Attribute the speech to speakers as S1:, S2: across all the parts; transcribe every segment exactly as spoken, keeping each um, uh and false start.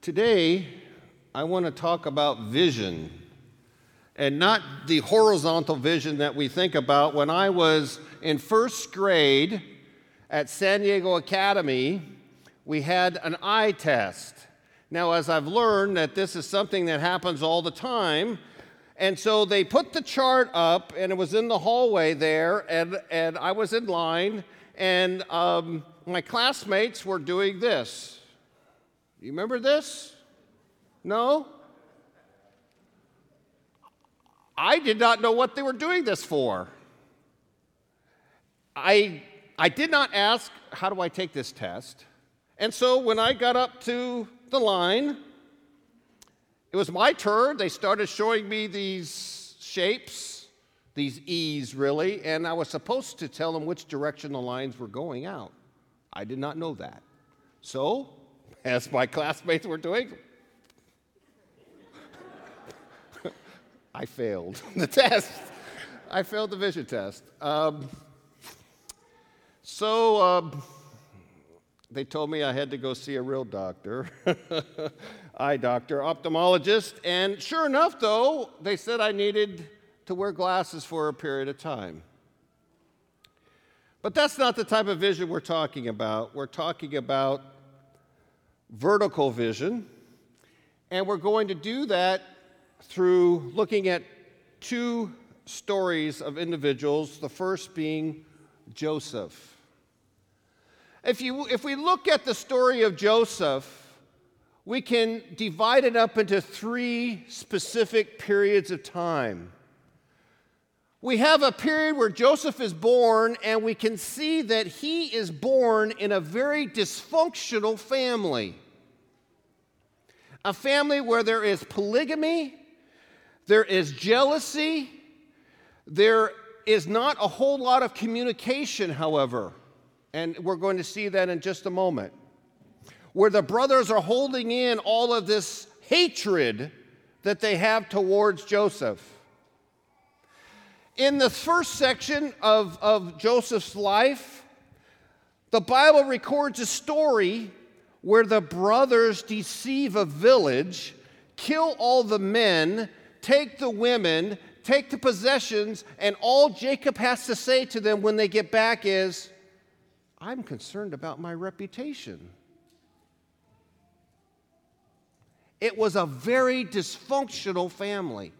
S1: Today, I want to talk about vision, and not the horizontal vision that we think about. When I was in first grade at San Diego Academy, we had an eye test. Now, as I've learned that this is something that happens all the time, and so they put the chart up, and it was in the hallway there, and, and I was in line, and um, my classmates were doing this. You remember this? No? I did not know what they were doing this for. I, I did not ask, how do I take this test? And so when I got up to the line, it was my turn. They started showing me these shapes, these E's really, and I was supposed to tell them which direction the lines were going out. I did not know that. So, as my classmates were doing, I failed the test. I failed the vision test. Um, so um, they told me I had to go see a real doctor, eye doctor, ophthalmologist, and sure enough, though, they said I needed to wear glasses for a period of time. But that's not the type of vision we're talking about. We're talking about vertical vision, and we're going to do that through looking at two stories of individuals, the first being Joseph. If you, if we look at the story of Joseph, we can divide it up into three specific periods of time. We have a period where Joseph is born, and we can see that he is born in a very dysfunctional family. A family where there is polygamy, there is jealousy, there is not a whole lot of communication, however, and we're going to see that in just a moment, where the brothers are holding in all of this hatred that they have towards Joseph. In the first section of, of Joseph's life, the Bible records a story where the brothers deceive a village, kill all the men, take the women, take the possessions, and all Jacob has to say to them when they get back is, I'm concerned about my reputation. It was a very dysfunctional family.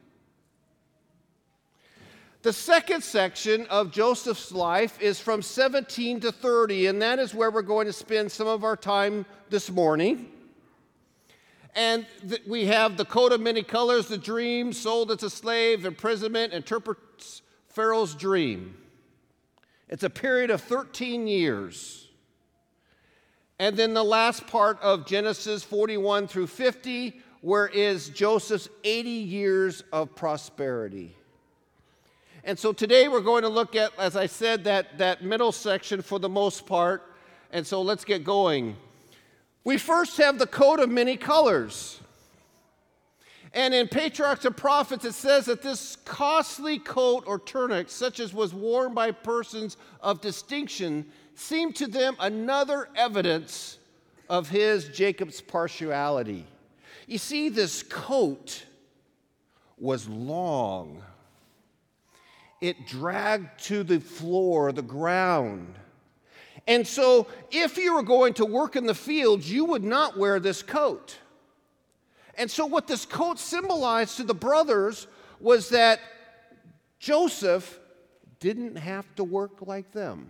S1: The second section of Joseph's life is from seventeen to thirty, and that is where we're going to spend some of our time this morning. And th- we have the coat of many colors, the dream, sold as a slave, imprisonment, interprets Pharaoh's dream. It's a period of thirteen years. And then the last part of Genesis forty-one through fifty, where is Joseph's eighty years of prosperity. And so today we're going to look at, as I said, that, that middle section for the most part. And so let's get going. We first have the coat of many colors. And in Patriarchs and Prophets, it says that this costly coat or tunic, such as was worn by persons of distinction, seemed to them another evidence of his, Jacob's, partiality. You see, this coat was long. It dragged to the floor, the ground. And so if you were going to work in the fields, you would not wear this coat. And so what this coat symbolized to the brothers was that Joseph didn't have to work like them.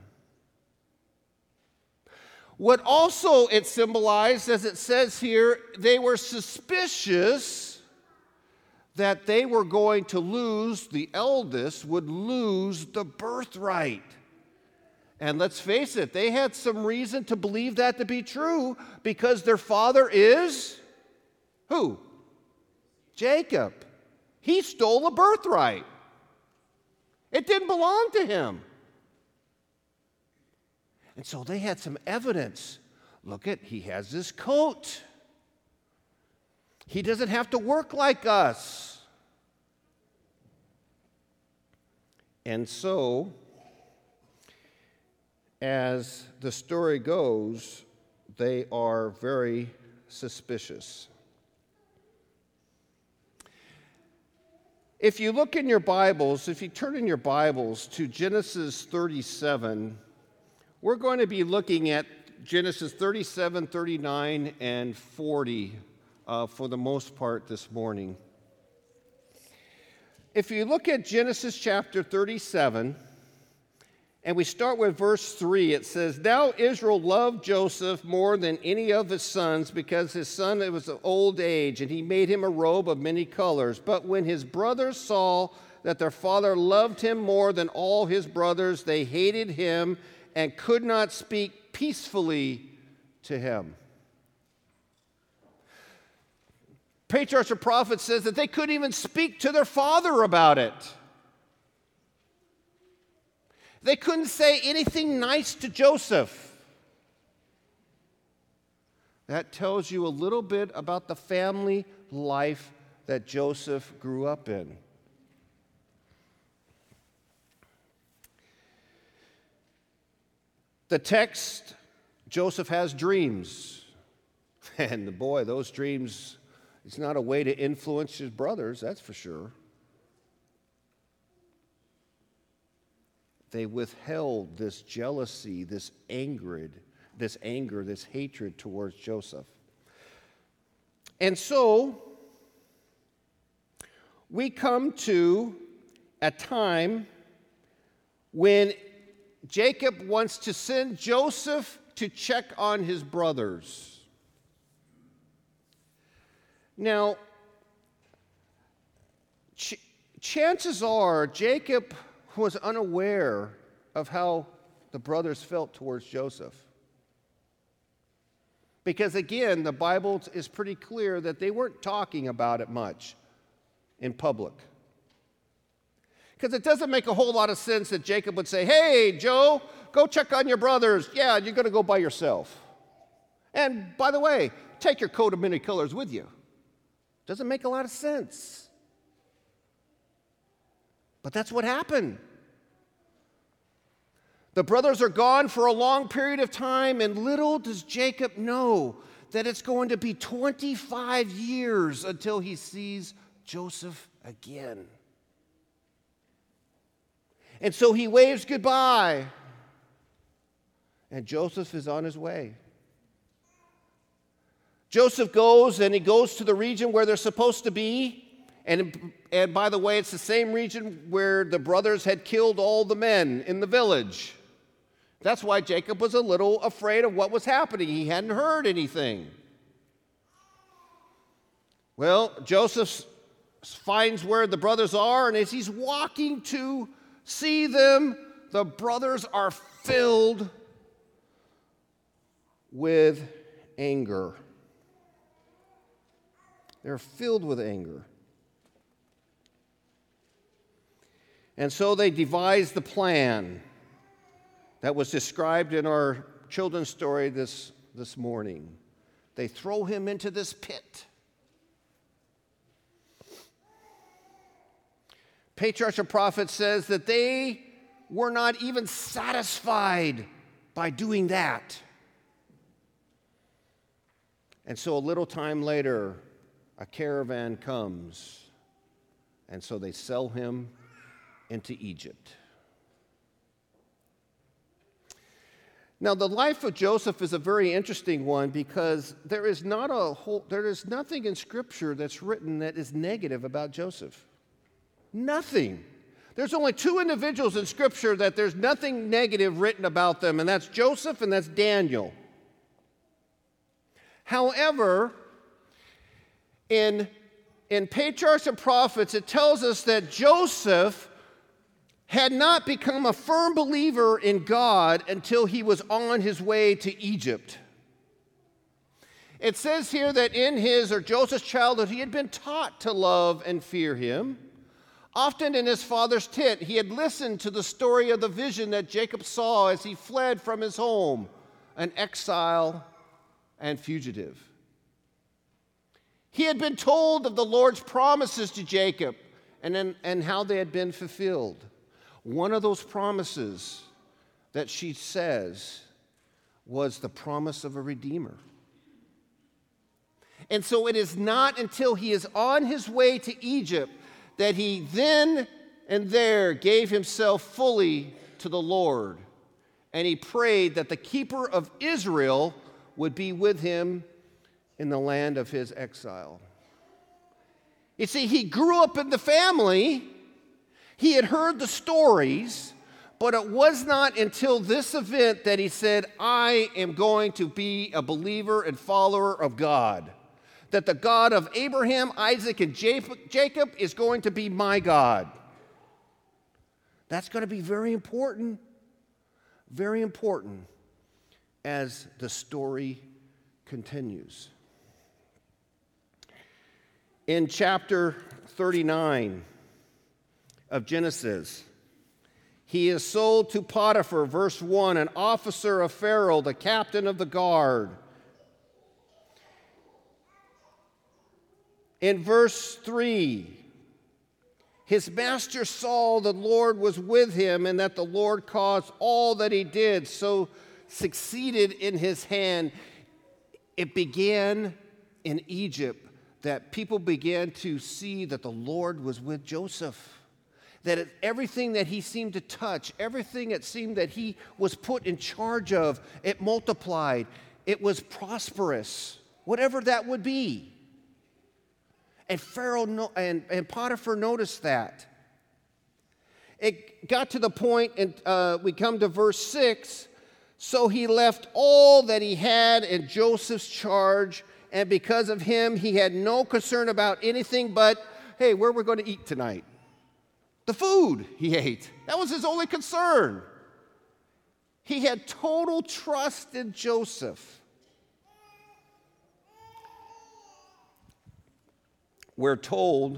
S1: What also it symbolized, as it says here, they were suspicious that they were going to lose, the eldest would lose the birthright. And let's face it, they had some reason to believe that to be true because their father is who? Jacob. He stole a birthright. It didn't belong to him. And so they had some evidence. Look at, he has this coat. He doesn't have to work like us. And so, as the story goes, they are very suspicious. If you look in your Bibles, if you turn in your Bibles to Genesis thirty-seven, we're going to be looking at Genesis thirty-seven, thirty-nine, and forty uh, for the most part this morning. If you look at Genesis chapter thirty-seven, and we start with verse three, it says, "Now Israel loved Joseph more than any of his sons, because his son was of old age, and he made him a robe of many colors. But when his brothers saw that their father loved him more than all his brothers, they hated him and could not speak peacefully to him." Patriarchs or Prophet says that they couldn't even speak to their father about it. They couldn't say anything nice to Joseph. That tells you a little bit about the family life that Joseph grew up in. The text, Joseph has dreams. And boy, those dreams, it's not a way to influence his brothers, that's for sure. They withheld this jealousy, this anger, this anger, this hatred towards Joseph. And so, we come to a time when Jacob wants to send Joseph to check on his brothers. Now, ch- chances are Jacob was unaware of how the brothers felt towards Joseph. Because again, the Bible is pretty clear that they weren't talking about it much in public. Because it doesn't make a whole lot of sense that Jacob would say, "Hey, Joe, go check on your brothers. Yeah, you're going to go by yourself. And by the way, take your coat of many colors with you." Doesn't make a lot of sense. But that's what happened. The brothers are gone for a long period of time, and little does Jacob know that it's going to be twenty-five years until he sees Joseph again. And so he waves goodbye, and Joseph is on his way. Joseph goes, and he goes to the region where they're supposed to be. And, and by the way, it's the same region where the brothers had killed all the men in the village. That's why Jacob was a little afraid of what was happening. He hadn't heard anything. Well, Joseph finds where the brothers are, and as he's walking to see them, the brothers are filled with anger. They're filled with anger. And so they devised the plan that was described in our children's story this, this morning. They throw him into this pit. Patriarch or Prophet says that they were not even satisfied by doing that. And so a little time later, a caravan comes, and so they sell him into Egypt. Now, the life of Joseph is a very interesting one because there is not a whole, there is nothing in Scripture that's written that is negative about Joseph. Nothing. There's only two individuals in Scripture that there's nothing negative written about them, and that's Joseph and that's Daniel. However, in, in Patriarchs and Prophets, it tells us that Joseph had not become a firm believer in God until he was on his way to Egypt. It says here that in his or Joseph's childhood, he had been taught to love and fear him. Often in his father's tent, he had listened to the story of the vision that Jacob saw as he fled from his home, an exile and fugitive. He had been told of the Lord's promises to Jacob and, then, and how they had been fulfilled. One of those promises that she says was the promise of a Redeemer. And so it is not until he is on his way to Egypt that he then and there gave himself fully to the Lord, and he prayed that the keeper of Israel would be with him in the land of his exile. You see, he grew up in the family, he had heard the stories, but it was not until this event that he said, I am going to be a believer and follower of God. That the God of Abraham, Isaac, and Jacob is going to be my God. That's going to be very important, very important as the story continues. In chapter thirty-nine of Genesis, he is sold to Potiphar, verse one, an officer of Pharaoh, the captain of the guard. In verse three, his master saw the Lord was with him and that the Lord caused all that he did so succeeded in his hand. It began in Egypt that people began to see that the Lord was with Joseph. That it, everything that he seemed to touch, everything it seemed that he was put in charge of, it multiplied. It was prosperous, whatever that would be. And Pharaoh no, and, and Potiphar noticed that. It got to the point, and uh, we come to verse six. So he left all that he had in Joseph's charge, and because of him, he had no concern about anything but, hey, where we're going to eat tonight. The food he ate. That was his only concern. He had total trust in Joseph. We're told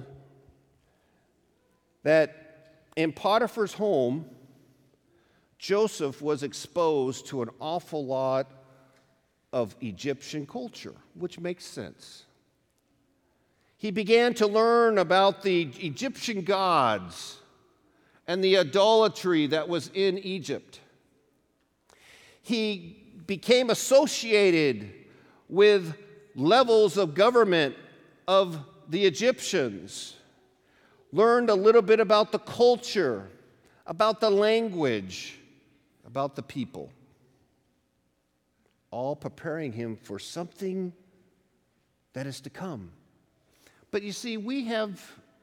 S1: that in Potiphar's home, Joseph was exposed to an awful lot of Egyptian culture, which makes sense. He began to learn about the Egyptian gods and the idolatry that was in Egypt. He became associated with levels of government of the Egyptians, learned a little bit about the culture, about the language, about the people, all preparing him for something that is to come. But you see, we have,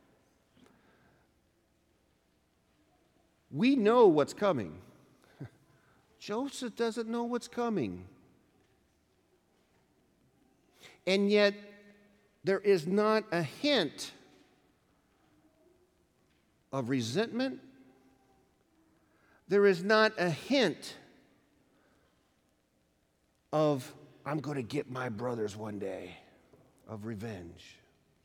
S1: we know what's coming. Joseph doesn't know what's coming. And yet, there is not a hint of resentment. There is not a hint of, I'm going to get my brothers one day, of revenge.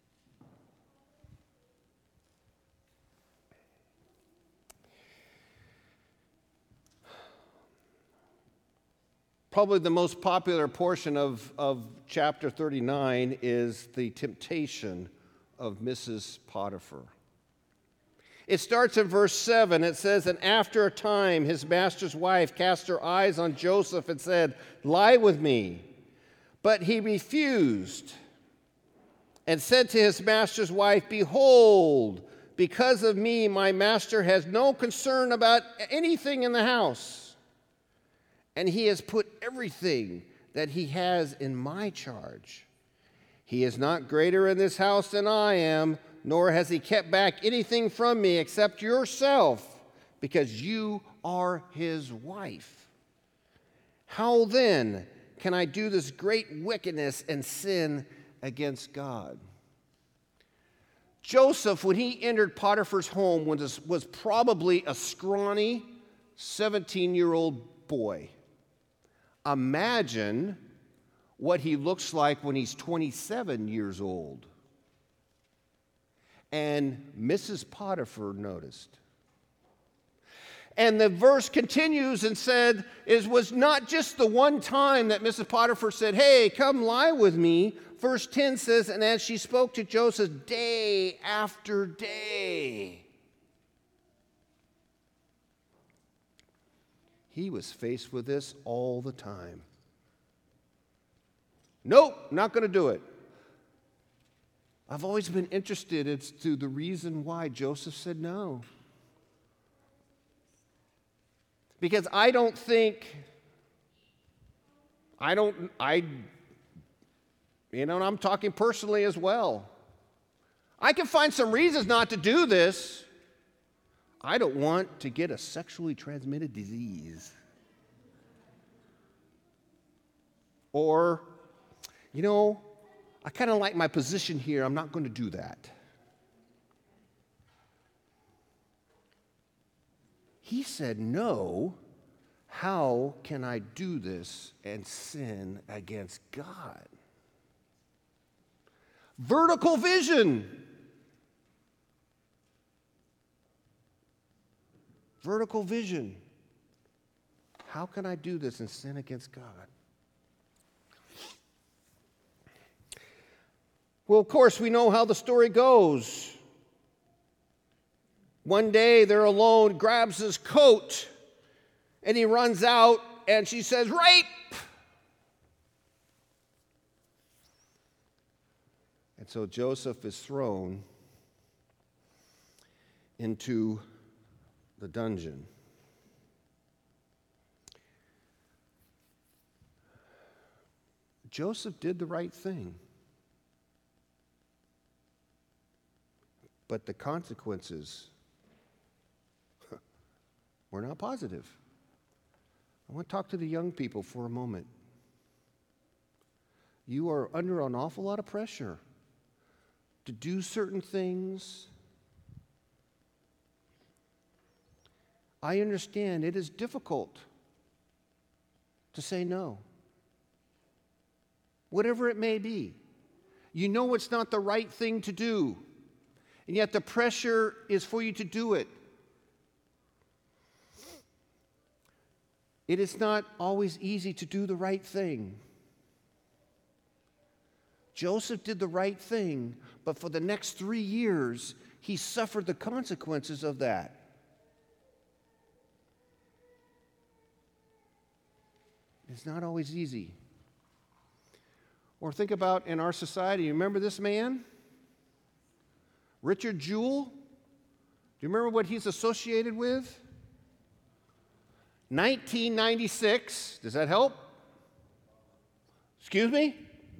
S1: Probably the most popular portion of, of chapter thirty-nine is the temptation of Missus Potiphar. It starts in verse seven. It says, and after a time, his master's wife cast her eyes on Joseph and said, lie with me. But he refused and said to his master's wife, behold, because of me, my master has no concern about anything in the house. And he has put everything that he has in my charge. He is not greater in this house than I am, nor has he kept back anything from me except yourself, because you are his wife. How then can I do this great wickedness and sin against God? Joseph, when he entered Potiphar's home, was, was probably a scrawny seventeen-year-old boy. Imagine what he looks like when he's twenty-seven years old. And Missus Potiphar noticed. And the verse continues and said, it was not just the one time that Missus Potiphar said, hey, come lie with me. Verse ten says, and as she spoke to Joseph day after day, he was faced with this all the time. Nope, not going to do it. I've always been interested as to the reason why Joseph said no. Because I don't think, I don't, I, you know, and I'm talking personally as well. I can find some reasons not to do this. I don't want to get a sexually transmitted disease. Or, you know, I kind of like my position here. I'm not going to do that. He said, no, how can I do this and sin against God? Vertical vision. Vertical vision. How can I do this and sin against God? Well, of course, we know how the story goes. One day they're alone, grabs his coat, and he runs out, and she says, rape! And so Joseph is thrown into the dungeon. Joseph did the right thing. But the consequences were not positive. I want to talk to the young people for a moment. You are under an awful lot of pressure to do certain things. I understand it is difficult to say no. Whatever it may be. You know it's not the right thing to do. And yet the pressure is for you to do it. It is not always easy to do the right thing. Joseph did the right thing, but for the next three years, he suffered the consequences of that. It's not always easy. Or think about in our society, you remember this man? Richard Jewell? Do you remember what he's associated with? nineteen ninety-six. Does that help? Excuse me?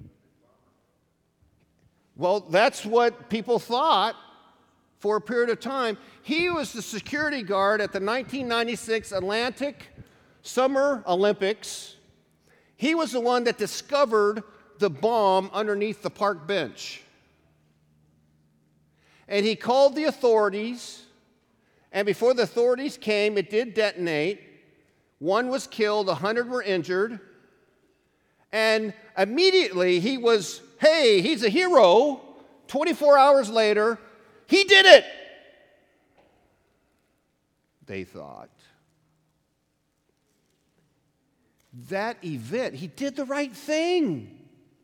S1: Well, that's what people thought for a period of time. He was the security guard at the nineteen ninety-six Atlantic Summer Olympics. He was the one that discovered the bomb underneath the park bench. And he called the authorities, and before the authorities came, it did detonate. One was killed, a hundred were injured. And immediately he was, hey, he's a hero. twenty-four hours later, he did it, they thought. That event, he did the right thing.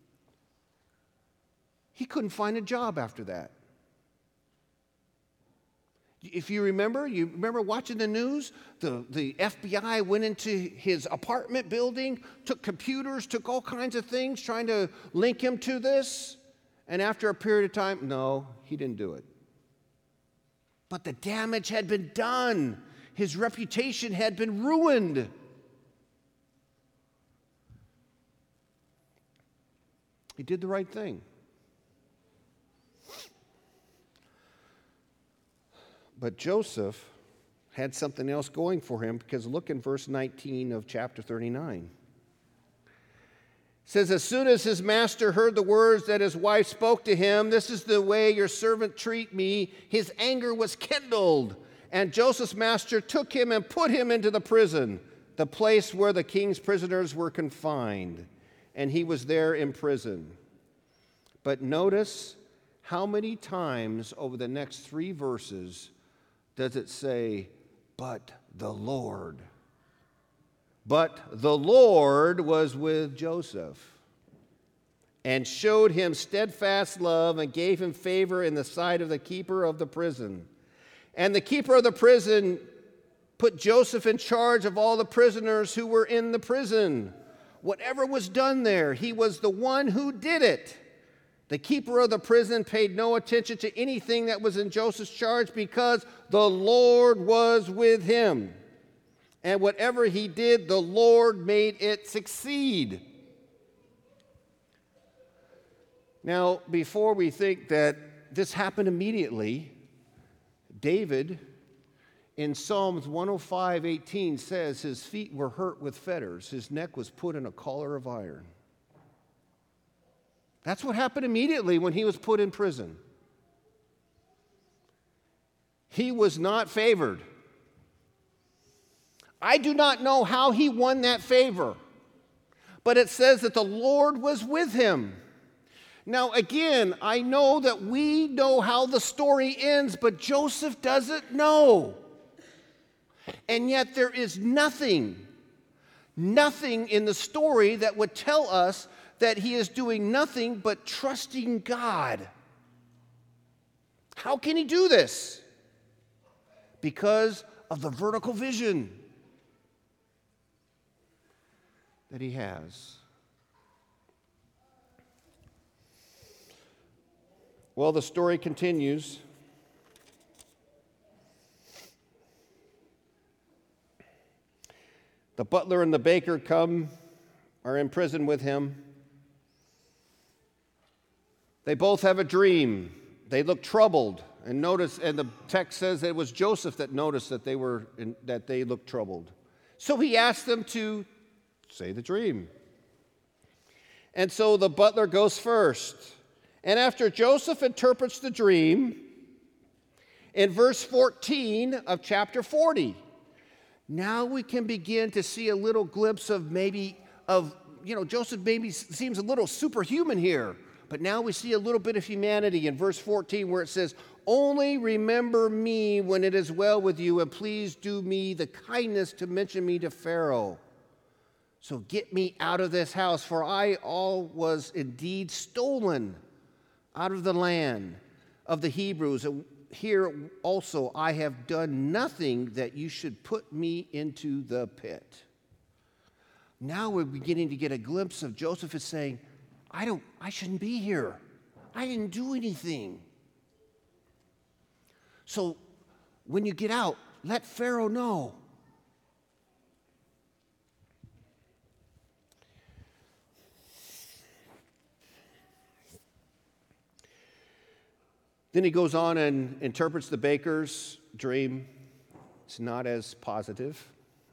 S1: He couldn't find a job after that. If you remember, you remember watching the news? The, the F B I went into his apartment building, took computers, took all kinds of things, trying to link him to this. And after a period of time, no, he didn't do it. But the damage had been done. His reputation had been ruined. He did the right thing. But Joseph had something else going for him, because look in verse nineteen of chapter thirty-nine. It says, as soon as his master heard the words that his wife spoke to him, this is the way your servant treat me, his anger was kindled. And Joseph's master took him and put him into the prison, the place where the king's prisoners were confined. And he was there in prison. But notice how many times over the next three verses does it say, but the Lord? But the Lord was with Joseph and showed him steadfast love and gave him favor in the sight of the keeper of the prison. And the keeper of the prison put Joseph in charge of all the prisoners who were in the prison. Whatever was done there, he was the one who did it. The keeper of the prison paid no attention to anything that was in Joseph's charge because the Lord was with him. And whatever he did, the Lord made it succeed. Now, before we think that this happened immediately, David in Psalms one oh five, eighteen says his feet were hurt with fetters, his neck was put in a collar of iron. That's what happened immediately when he was put in prison. He was not favored. I do not know how he won that favor, but it says that the Lord was with him. Now, again, I know that we know how the story ends, but Joseph doesn't know. And yet there is nothing, nothing in the story that would tell us that he is doing nothing but trusting God. How can he do this? Because of the vertical vision that he has. Well, the story continues. The butler and the baker come, are in prison with him. They both have a dream. They look troubled. And notice, and the text says it was Joseph that noticed that they were in, that they looked troubled. So he asked them to say the dream. And so the butler goes first. And after Joseph interprets the dream, in verse fourteen of chapter forty, now we can begin to see a little glimpse of maybe, of, you know, Joseph maybe seems a little superhuman here. But now we see a little bit of humanity in verse fourteen where it says, "Only remember me when it is well with you, and please do me the kindness to mention me to Pharaoh. So get me out of this house, for I all was indeed stolen out of the land of the Hebrews. And here also I have done nothing that you should put me into the pit." Now we're beginning to get a glimpse of Joseph is saying, I don't, I shouldn't be here. I didn't do anything. So when you get out, let Pharaoh know. Then he goes on and interprets the baker's dream. It's not as positive.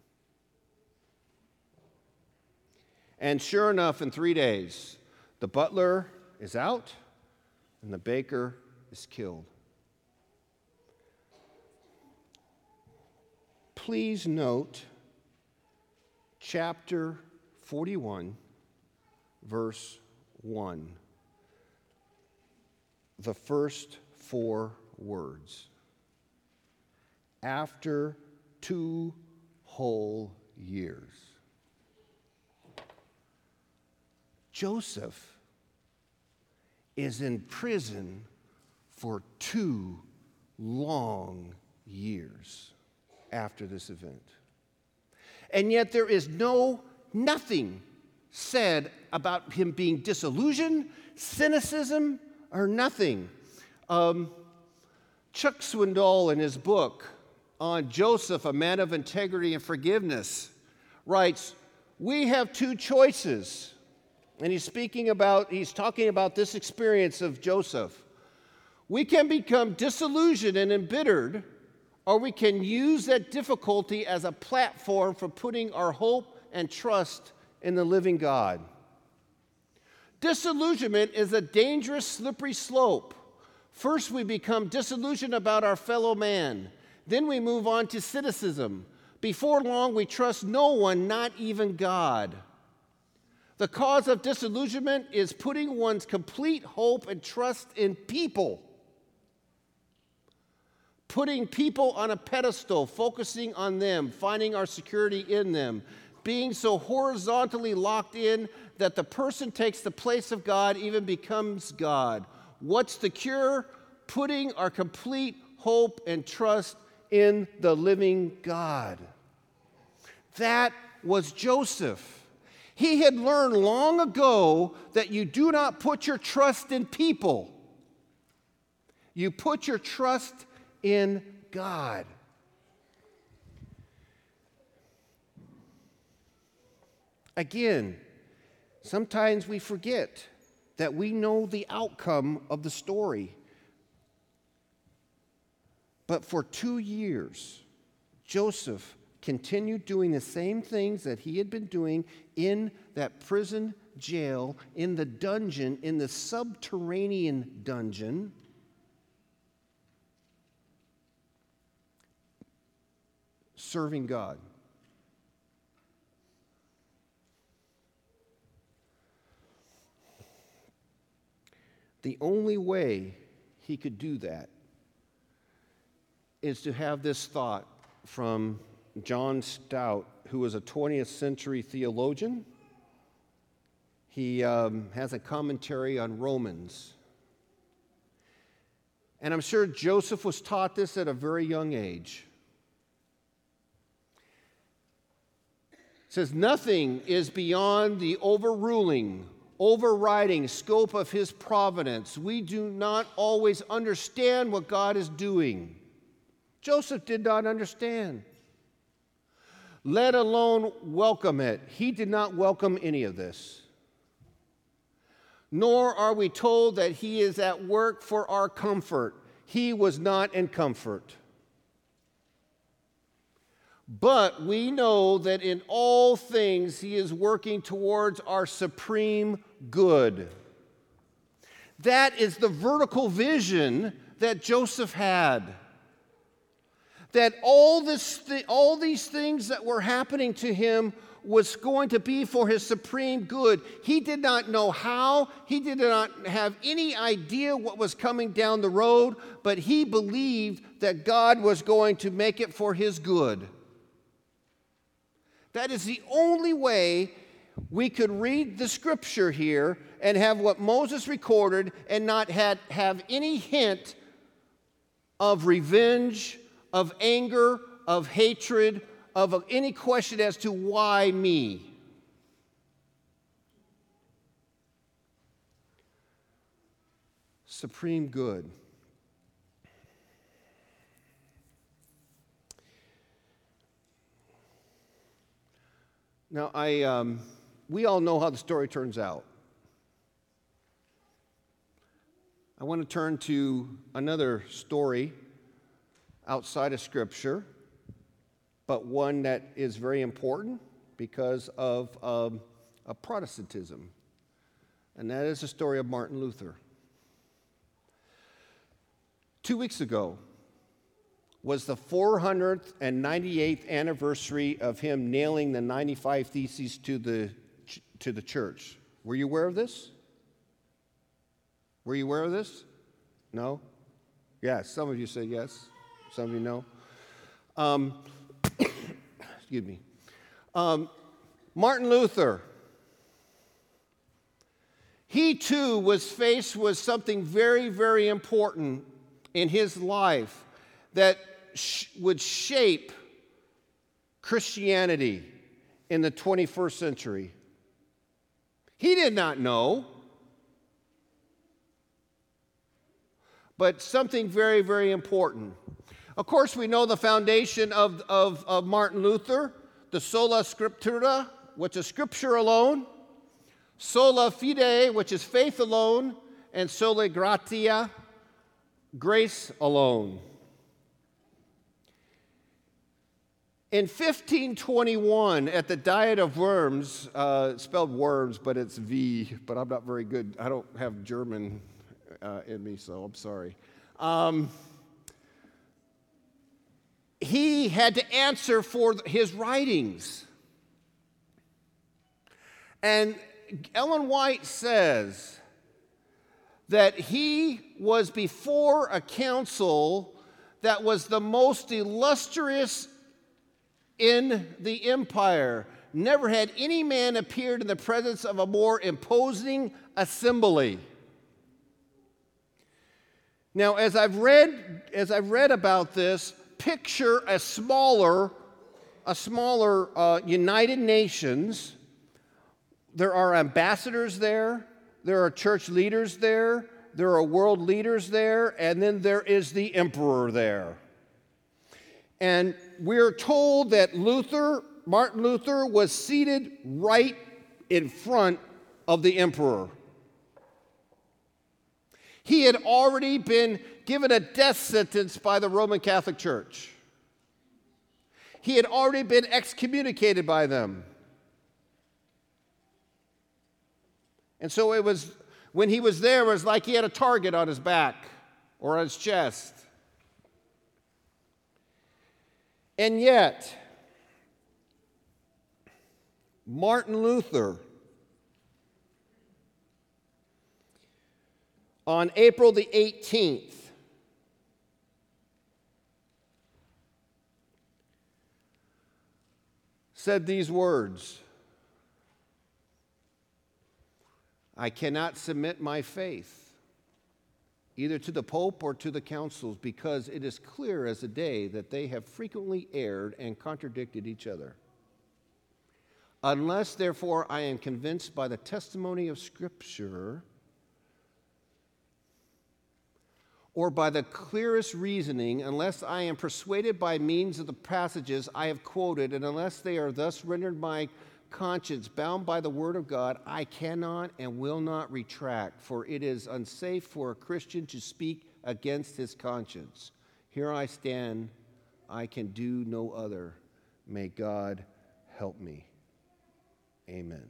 S1: And sure enough, in three days, the butler is out and the baker is killed. Please note chapter forty-one, verse one. The first four words. After two whole years. Joseph is in prison for two long years after this event. And yet there is no, nothing said about him being disillusioned, cynicism, or nothing. Um, Chuck Swindoll, in his book on Joseph, a man of integrity and forgiveness, writes, "We have two choices." And he's speaking about, he's talking about this experience of Joseph. We can become disillusioned and embittered, or we can use that difficulty as a platform for putting our hope and trust in the living God. Disillusionment is a dangerous, slippery slope. First, we become disillusioned about our fellow man. Then we move on to cynicism. Before long, we trust no one, not even God. The cause of disillusionment is putting one's complete hope and trust in people. Putting people on a pedestal, focusing on them, finding our security in them, being so horizontally locked in that the person takes the place of God, even becomes God. What's the cure? Putting our complete hope and trust in the living God. That was Joseph. He had learned long ago that you do not put your trust in people. You put your trust in God. Again, sometimes we forget that we know the outcome of the story. But for two years, Joseph continued doing the same things that he had been doing in that prison jail, in the dungeon, in the subterranean dungeon. Serving God. The only way he could do that is to have this thought from John Stott, who was a twentieth century theologian. He um, has a commentary on Romans. And I'm sure Joseph was taught this at a very young age. It says, nothing is beyond the overruling, overriding scope of his providence. We do not always understand what God is doing. Joseph did not understand, let alone welcome it. He did not welcome any of this. Nor are we told that he is at work for our comfort. He was not in comfort. But we know that in all things he is working towards our supreme good. That is the vertical vision that Joseph had. That all, this th- all these things that were happening to him was going to be for his supreme good. He did not know how. He did not have any idea what was coming down the road, but he believed that God was going to make it for his good. That is the only way we could read the scripture here and have what Moses recorded and not had, have any hint of revenge, of anger, of hatred, of any question as to why me. Supreme good. Now, I, um, we all know how the story turns out. I want to turn to another story outside of Scripture, but one that is very important because of um, a Protestantism, and that is the story of Martin Luther. Two weeks ago was the four hundred ninety-eighth anniversary of him nailing the ninety-five Theses to the, to the church. Were you aware of this? Were you aware of this? No? Yes, some of you said yes. Some of you know. Um, excuse me. Um, Martin Luther, he too was faced with something very, very important in his life that sh- would shape Christianity in the twenty-first century. He did not know, but something very, very important. Of course, we know the foundation of, of, of Martin Luther, the sola scriptura, which is scripture alone, sola fide, which is faith alone, and sola gratia, grace alone. In fifteen twenty-one, at the Diet of Worms, uh, it's spelled worms, but it's V, but I'm not very good. I don't have German uh, in me, so I'm sorry. Um, he had to answer for his writings. And Ellen White says that he was before a council that was the most illustrious in the empire. Never had any man appeared in the presence of a more imposing assembly. Now, as I've read, as I've read about this, picture a smaller, a smaller uh, United Nations there are ambassadors there, there are church leaders there, there are world leaders there, and then there is the emperor there. And we're told that Luther, Martin Luther, was seated right in front of the emperor. He had already been given a death sentence by the Roman Catholic Church. He had already been excommunicated by them. And so it was, when he was there, it was like he had a target on his back or on his chest. And yet, Martin Luther, on April the eighteenth, said these words, "I cannot submit my faith either to the Pope or to the councils, because it is clear as the day that they have frequently erred and contradicted each other. Unless, therefore, I am convinced by the testimony of Scripture or by the clearest reasoning, unless I am persuaded by means of the passages I have quoted, and unless they are thus rendered my conscience bound by the word of God, I cannot and will not retract, for it is unsafe for a Christian to speak against his conscience. Here I stand, I can do no other. May God help me. Amen."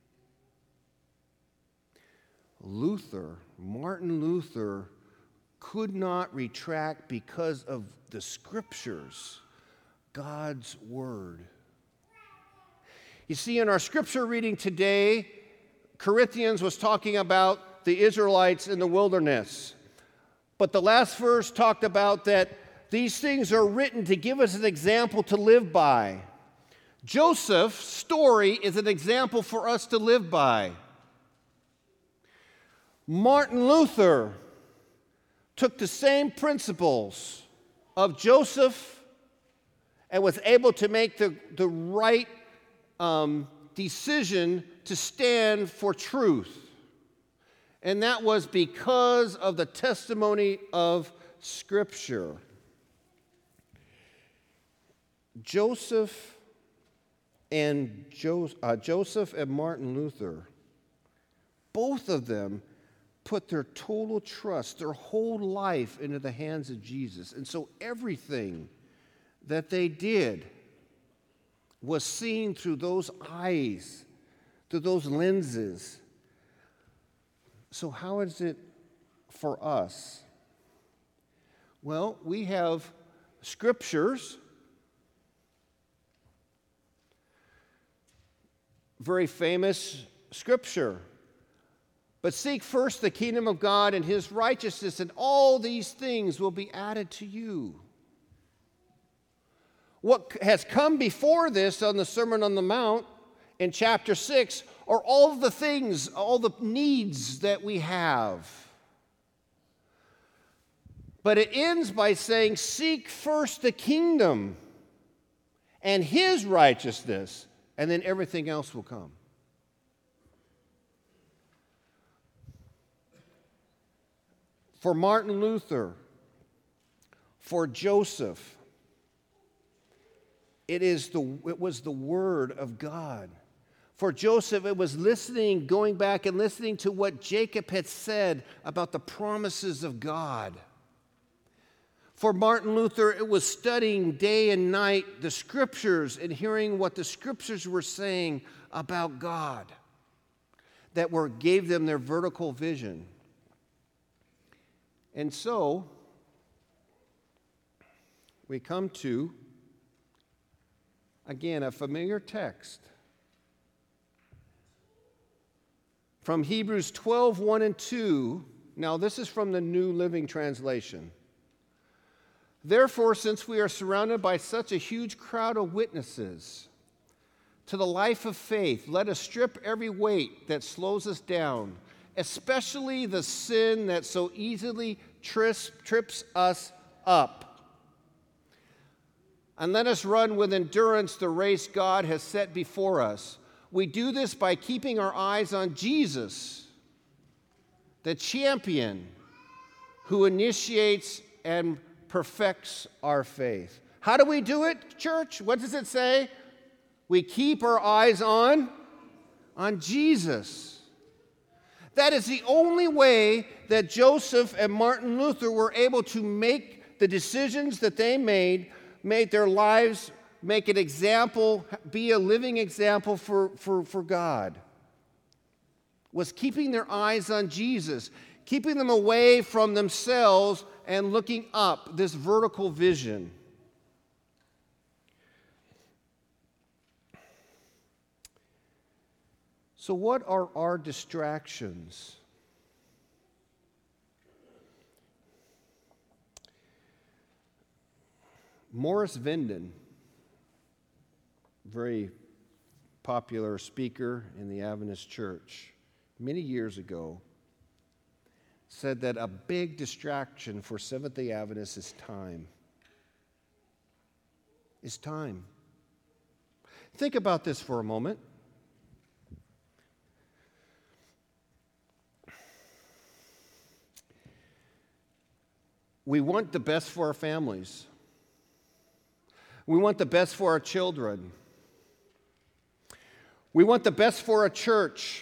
S1: Luther, Martin Luther, could not retract because of the Scriptures, God's Word. You see, in our Scripture reading today, Corinthians was talking about the Israelites in the wilderness. But the last verse talked about that these things are written to give us an example to live by. Joseph's story is an example for us to live by. Martin Luther took the same principles of Joseph and was able to make the, the right um, decision to stand for truth. And that was because of the testimony of Scripture. Joseph and jo- uh, Joseph and Martin Luther, both of them put their total trust, their whole life into the hands of Jesus. And so everything that they did was seen through those eyes, through those lenses. So how is it for us? Well, we have scriptures, very famous scripture. But seek first the kingdom of God and his righteousness, and all these things will be added to you. What has come before this on the Sermon on the Mount in chapter six are all of the things, all the needs that we have. But it ends by saying, seek first the kingdom and his righteousness, and then everything else will come. For Martin Luther, for Joseph, it is the it was the Word of God. For Joseph, it was listening, going back and listening to what Jacob had said about the promises of God. For Martin Luther, it was studying day and night the Scriptures and hearing what the Scriptures were saying about God that were gave them their vertical vision. And so, we come to, again, a familiar text from Hebrews twelve, one and two. Now, this is from the New Living Translation. Therefore, since we are surrounded by such a huge crowd of witnesses to the life of faith, let us strip every weight that slows us down, especially the sin that so easily trips, trips us up. And let us run with endurance the race God has set before us. We do this by keeping our eyes on Jesus, the champion who initiates and perfects our faith. How do we do it, church? What does it say? We keep our eyes on, on Jesus. That is the only way that Joseph and Martin Luther were able to make the decisions that they made, made their lives, make an example, be a living example for, for, for God. Was keeping their eyes on Jesus, keeping them away from themselves and looking up, this vertical vision. So what are our distractions? Morris Venden, very popular speaker in the Adventist Church, many years ago, said that a big distraction for Seventh-day Adventists is time. Is time. Think about this for a moment. We want the best for our families. We want the best for our children. We want the best for our church.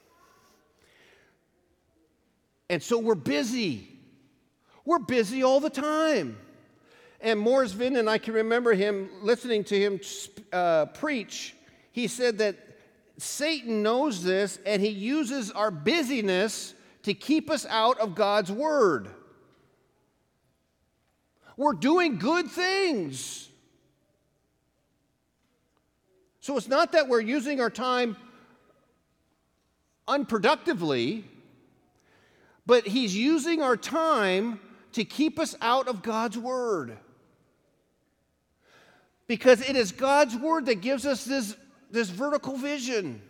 S1: And so we're busy. We're busy all the time. And Morris Venden, I can remember him listening to him uh, preach. He said that Satan knows this, and he uses our busyness to keep us out of God's word. We're doing good things. So it's not that we're using our time unproductively, but he's using our time to keep us out of God's word. Because it is God's word that gives us this, this vertical vision.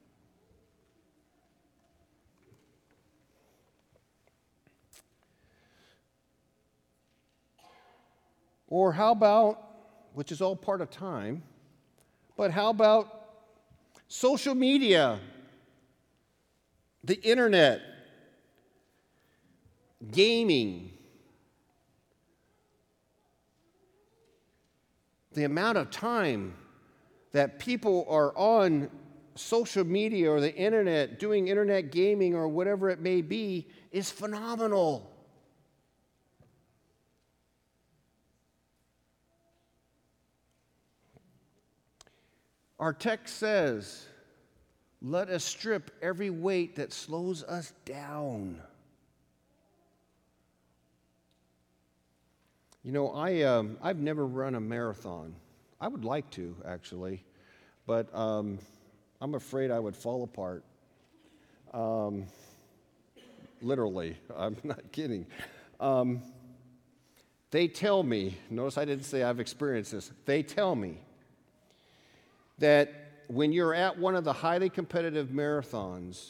S1: Or how about, which is all part of time, but how about social media, the internet, gaming? The amount of time that people are on social media or the internet doing internet gaming or whatever it may be is phenomenal. Our text says, let us strip every weight that slows us down. You know, I, um, I've never run a marathon. I would like to, actually, but um, I'm afraid I would fall apart. Um, literally, I'm not kidding. Um, they tell me, notice I didn't say I've experienced this, they tell me that when you're at one of the highly competitive marathons,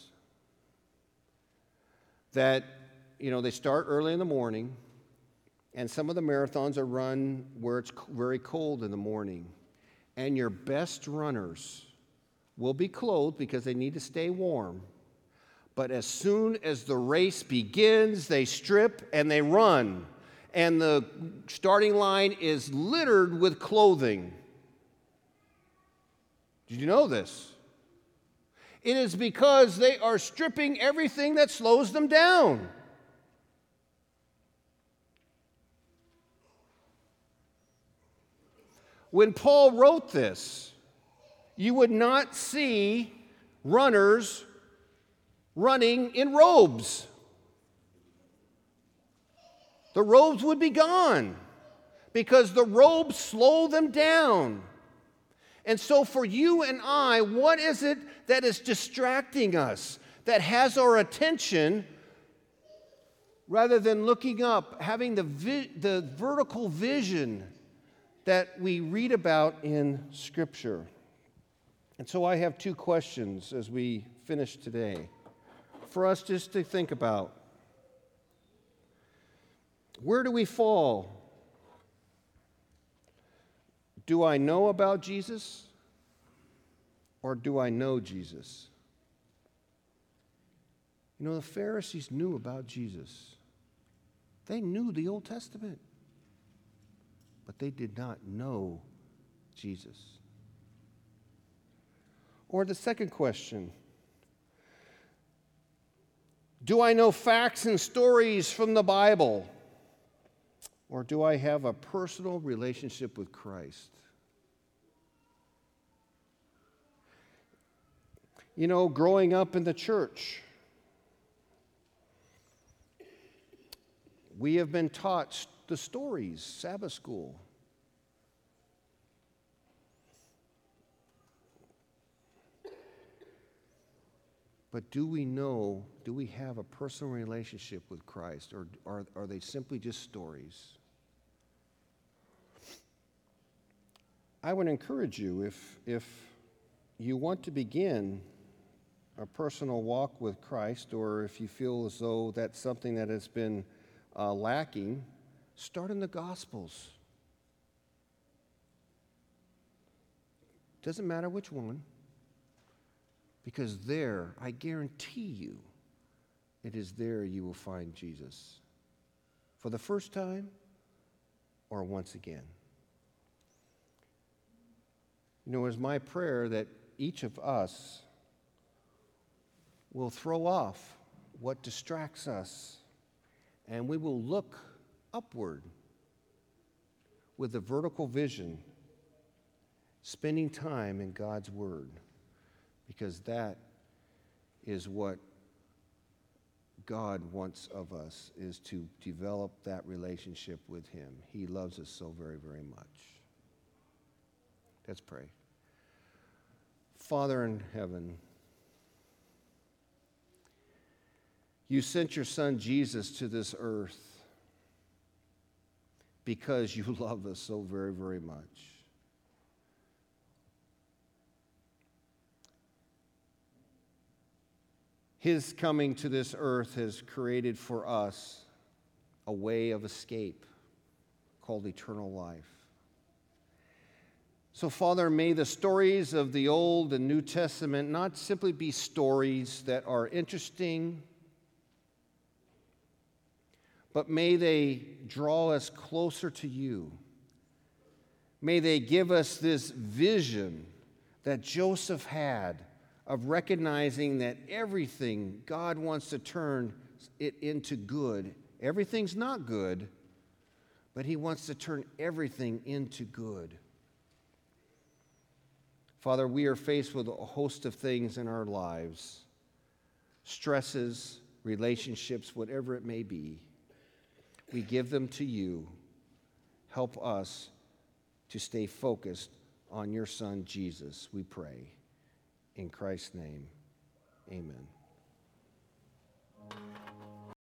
S1: that, you know, they start early in the morning, and some of the marathons are run where it's very cold in the morning, and your best runners will be clothed because they need to stay warm. But as soon as the race begins, they strip and they run, and the starting line is littered with clothing. Did you know this? It is because they are stripping everything that slows them down. When Paul wrote this, you would not see runners running in robes. The robes would be gone because the robes slow them down. And so for you and I, what is it that is distracting us, that has our attention, rather than looking up, having the, vi- the vertical vision that we read about in Scripture? And so I have two questions as we finish today for us just to think about. Where do we fall? Do I know about Jesus? Or do I know Jesus? You know, the Pharisees knew about Jesus. They knew the Old Testament, but they did not know Jesus. Or the second question, do I know facts and stories from the Bible? Or do I have a personal relationship with Christ? You know, growing up in the church, we have been taught the stories, Sabbath school. But do we know, do we have a personal relationship with Christ, or are, are they simply just stories? I would encourage you, if, if you want to begin a personal walk with Christ, or if you feel as though that's something that has been uh, lacking, start in the Gospels. Doesn't matter which one, because there, I guarantee you, it is there you will find Jesus. For the first time, or once again. You know, it's my prayer that each of us will throw off what distracts us, and we will look upward with a vertical vision, spending time in God's Word, because that is what God wants of us, is to develop that relationship with Him. He loves us so very, very much. Let's pray. Father in heaven, you sent your Son Jesus to this earth because you love us so very, very much. His coming to this earth has created for us a way of escape called eternal life. So, Father, may the stories of the Old and New Testament not simply be stories that are interesting, but may they draw us closer to you. May they give us this vision that Joseph had of recognizing that everything God wants to turn it into good. Everything's not good, but He wants to turn everything into good. Father, we are faced with a host of things in our lives, stresses, relationships, whatever it may be. We give them to you. Help us to stay focused on your Son, Jesus, we pray. In Christ's name, amen.